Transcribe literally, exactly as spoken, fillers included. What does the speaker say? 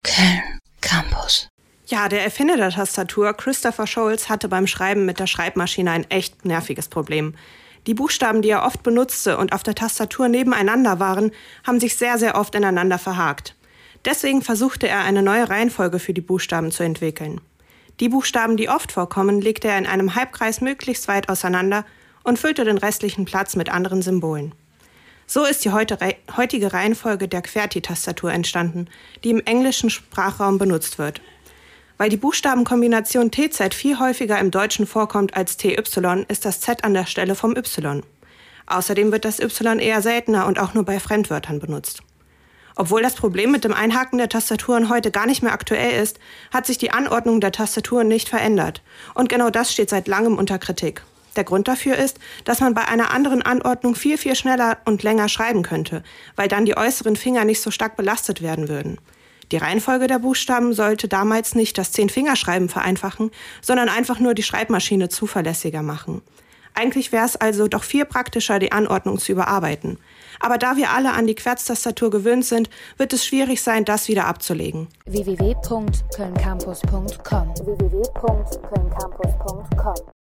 Köln Campus. Ja, der Erfinder der Tastatur, Christopher Sholes, hatte beim Schreiben mit der Schreibmaschine ein echt nerviges Problem. Die Buchstaben, die er oft benutzte und auf der Tastatur nebeneinander waren, haben sich sehr, sehr oft ineinander verhakt. Deswegen versuchte er, eine neue Reihenfolge für die Buchstaben zu entwickeln. Die Buchstaben, die oft vorkommen, legte er in einem Halbkreis möglichst weit auseinander und füllte den restlichen Platz mit anderen Symbolen. So ist die heutige Reihenfolge der QWERTY-Tastatur entstanden, die im englischen Sprachraum benutzt wird. Weil die Buchstabenkombination T Z viel häufiger im Deutschen vorkommt als T Y, ist das Z an der Stelle vom Y. Außerdem wird das Y eher seltener und auch nur bei Fremdwörtern benutzt. Obwohl das Problem mit dem Einhaken der Tastaturen heute gar nicht mehr aktuell ist, hat sich die Anordnung der Tastaturen nicht verändert. Und genau das steht seit langem unter Kritik. Der Grund dafür ist, dass man bei einer anderen Anordnung viel, viel schneller und länger schreiben könnte, weil dann die äußeren Finger nicht so stark belastet werden würden. Die Reihenfolge der Buchstaben sollte damals nicht das Zehn-Fingerschreiben vereinfachen, sondern einfach nur die Schreibmaschine zuverlässiger machen. Eigentlich wäre es also doch viel praktischer, die Anordnung zu überarbeiten. Aber da wir alle an die QWERTY-Tastatur gewöhnt sind, wird es schwierig sein, das wieder abzulegen. w w w punkt köln campus punkt com w w w punkt köln campus punkt com